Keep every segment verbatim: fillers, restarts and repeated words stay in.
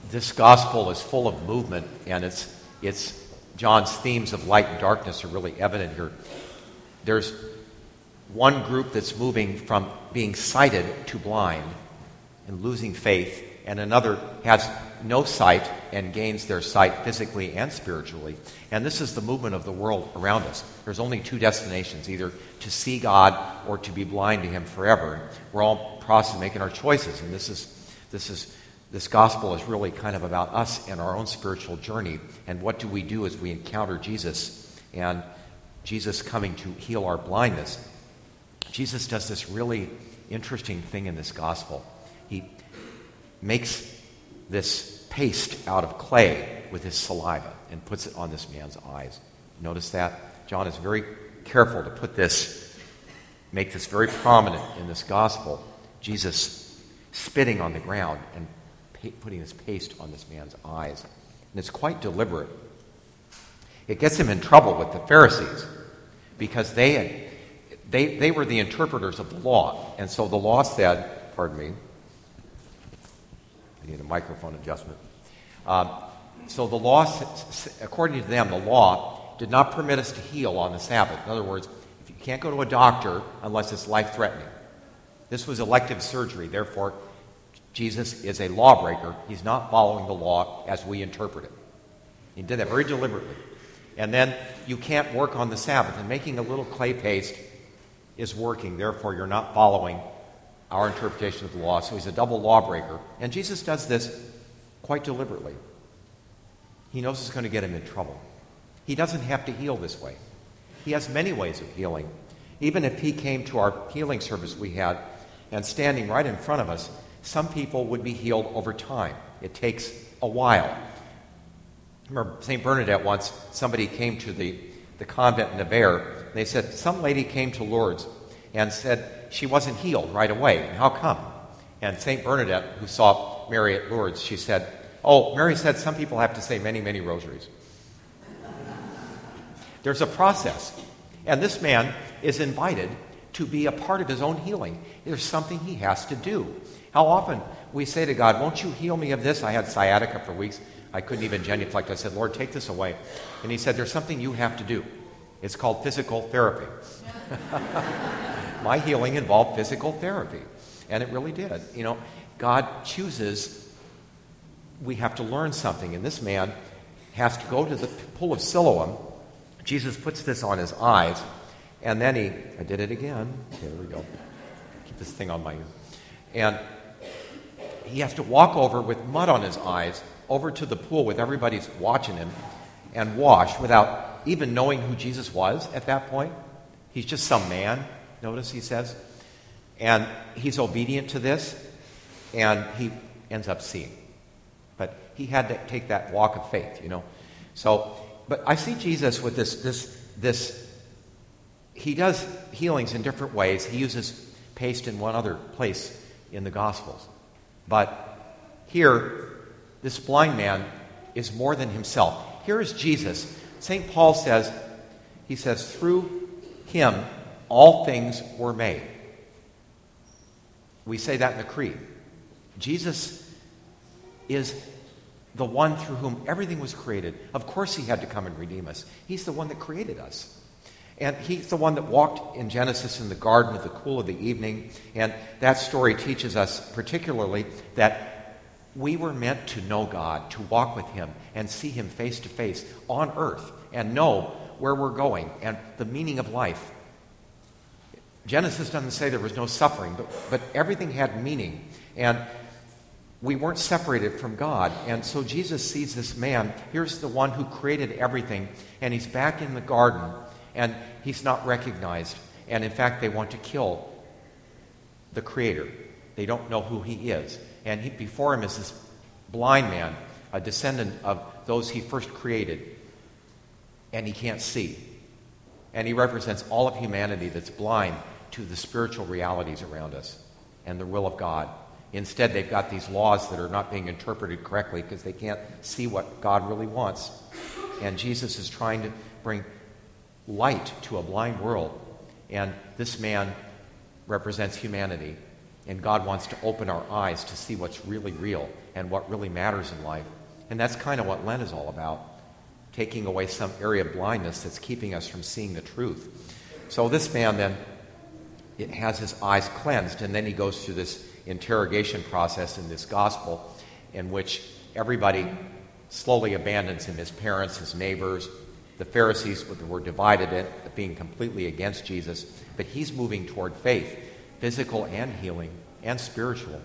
This gospel is full of movement, and it's it's John's themes of light and darkness are really evident here. There's one group that's moving from being sighted to blind and losing faith, and another has no sight and gains their sight physically and spiritually. And this is the movement of the world around us. There's only two destinations, either to see God or to be blind to Him forever. We're all in the process of making our choices, and this is this is this gospel is really kind of about us and our own spiritual journey, and what do we do as we encounter Jesus and Jesus coming to heal our blindness. Jesus does this really interesting thing in this gospel. He makes this paste out of clay with his saliva and puts it on this man's eyes. Notice that? John is very careful to put this, make this very prominent in this gospel. Jesus spitting on the ground and pa- putting this paste on this man's eyes. And it's quite deliberate. It gets him in trouble with the Pharisees because they had, they they were the interpreters of the law. And so the law said, pardon me, I need a microphone adjustment. Um, so the law, according to them, the law did not permit us to heal on the Sabbath. In other words, if you can't go to a doctor unless it's life-threatening. This was elective surgery. Therefore, Jesus is a lawbreaker. He's not following the law as we interpret it. He did that very deliberately. And then you can't work on the Sabbath. And making a little clay paste is working. Therefore, you're not following our interpretation of the law. So he's a double lawbreaker. And Jesus does this quite deliberately. He knows it's going to get him in trouble. He doesn't have to heal this way. He has many ways of healing. Even if he came to our healing service we had and standing right in front of us, some people would be healed over time. It takes a while. Remember Saint Bernadette once, somebody came to the, the convent in Nevers. They said, some lady came to Lourdes and said she wasn't healed right away. And how come? And Saint Bernadette, who saw Mary at Lourdes, she said, oh, Mary said some people have to say many, many rosaries. There's a process. And this man is invited to be a part of his own healing. There's something he has to do. How often we say to God, won't you heal me of this? I had sciatica for weeks. I couldn't even genuflect. I said, Lord, take this away. And he said, there's something you have to do. It's called physical therapy. My healing involved physical therapy. And it really did. You know, God chooses, we have to learn something. And this man has to go to the pool of Siloam. Jesus puts this on his eyes. And then he, I did it again. There we go. Keep this thing on my, and he has to walk over with mud on his eyes over to the pool with everybody's watching him and wash without even knowing who Jesus was at that point. He's just some man, notice he says. And he's obedient to this, and he ends up seeing. But he had to take that walk of faith, you know. So, but I see Jesus with this, this, this, he does healings in different ways. He uses paste in one other place in the Gospels. But here, this blind man is more than himself. Here is Jesus. Saint Paul says, he says, through him all things were made. We say that in the Creed. Jesus is the one through whom everything was created. Of course he had to come and redeem us. He's the one that created us. And he's the one that walked in Genesis in the garden at the cool of the evening. And that story teaches us particularly that we were meant to know God, to walk with him and see him face to face on earth and know where we're going and the meaning of life. Genesis doesn't say there was no suffering, but, but everything had meaning. And we weren't separated from God. And so Jesus sees this man. Here's the one who created everything. And he's back in the garden. And he's not recognized. And in fact, they want to kill the Creator. They don't know who he is. And he, before him is this blind man, a descendant of those he first created. And he can't see. And he represents all of humanity that's blind to the spiritual realities around us and the will of God. Instead, they've got these laws that are not being interpreted correctly because they can't see what God really wants. And Jesus is trying to bring light to a blind world. And this man represents humanity. And God wants to open our eyes to see what's really real and what really matters in life. And that's kind of what Lent is all about, taking away some area of blindness that's keeping us from seeing the truth. So this man then it has his eyes cleansed, and then he goes through this interrogation process in this gospel in which everybody slowly abandons him, his parents, his neighbors. The Pharisees were divided at being completely against Jesus, but he's moving toward faith, physical and healing and spiritual.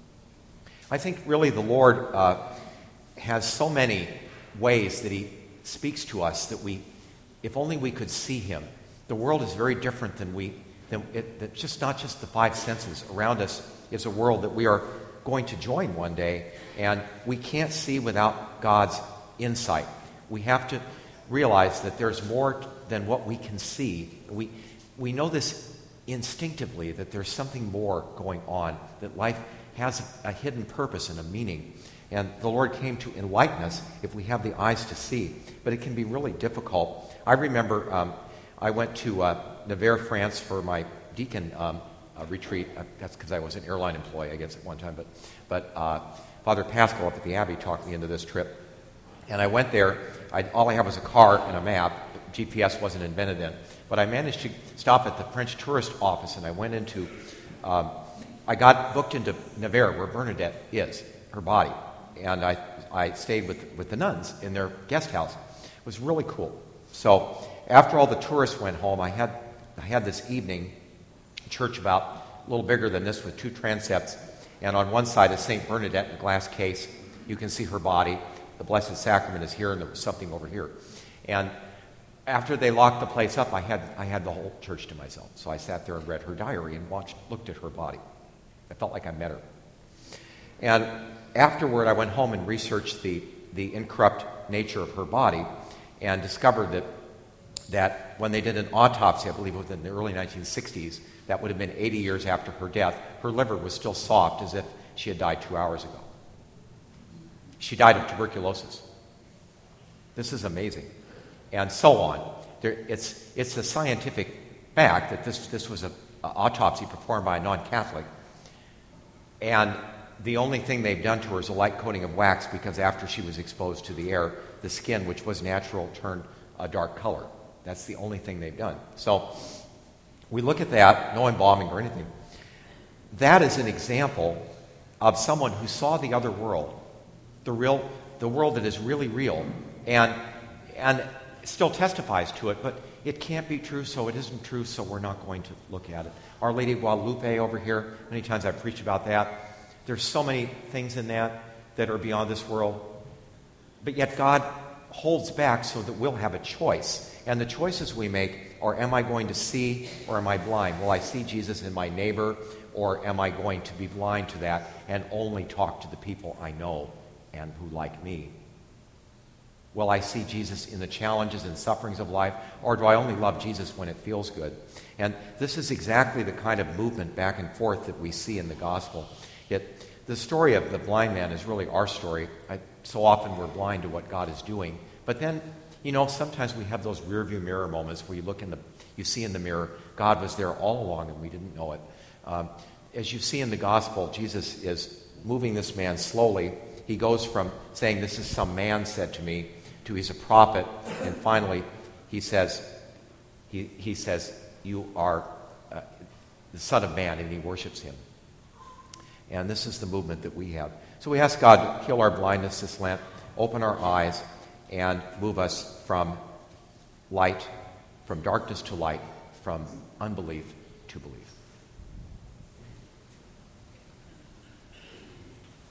I think really the Lord uh, has so many ways that he speaks to us that we, if only we could see him. The world is very different than we, than it, that just not just the five senses. Around us is a world that we are going to join one day, and we can't see without God's insight. We have to realize that there's more than what we can see. We we know this instinctively, that there's something more going on, that life has a hidden purpose and a meaning. And the Lord came to enlighten us if we have the eyes to see. But it can be really difficult. I remember um, I went to uh, Nevers, France for my deacon um, uh, retreat. Uh, that's because I was an airline employee, I guess, at one time. But, but uh, Father Pascal up at the Abbey talked me into this trip. And I went there. I, all I had was a car and a map. G P S wasn't invented then. But I managed to stop at the French tourist office, and I went into, um, I got booked into Nevers, where Bernadette is, her body. And I, I stayed with, with the nuns in their guest house. It was really cool. So after all the tourists went home, I had, I had this evening, a church about a little bigger than this with two transepts. And on one side is Saint Bernadette in a glass case. You can see her body. The Blessed Sacrament is here, and there was something over here. And after they locked the place up, I had I had the whole church to myself. So I sat there and read her diary and watched, looked at her body. I felt like I met her. And afterward, I went home and researched the, the incorrupt nature of her body and discovered that that when they did an autopsy, I believe it was in the early nineteen sixties, that would have been eighty years after her death, her liver was still soft as if she had died two hours ago. She died of tuberculosis. This is amazing. And so on. There, it's, it's a scientific fact that this, this was an autopsy performed by a non-Catholic. And the only thing they've done to her is a light coating of wax, because after she was exposed to the air, the skin, which was natural, turned a dark color. That's the only thing they've done. So we look at that, no embalming or anything. That is an example of someone who saw the other world, the real, the world that is really real, and and still testifies to it, but it can't be true, so it isn't true, so we're not going to look at it. Our Lady of Guadalupe over here, many times I've preached about that. There's so many things in that that are beyond this world, but yet God holds back so that we'll have a choice. And the choices we make are, am I going to see or am I blind? Will I see Jesus in my neighbor, or am I going to be blind to that and only talk to the people I know and who like me? Will I see Jesus in the challenges and sufferings of life, or do I only love Jesus when it feels good? And this is exactly the kind of movement back and forth that we see in the gospel. It, the story of the blind man is really our story. I, so often we're blind to what God is doing. But then, you know, sometimes we have those rearview mirror moments where you look in the, you see in the mirror, God was there all along and we didn't know it. Um, as you see in the gospel, Jesus is moving this man slowly. He goes from saying, this is some man said to me, to he's a prophet, and finally he says, he, he says, you are uh, the Son of Man, and he worships him. And this is the movement that we have. So we ask God to heal our blindness this Lent, open our eyes, and move us from light, from darkness to light, from unbelief to belief.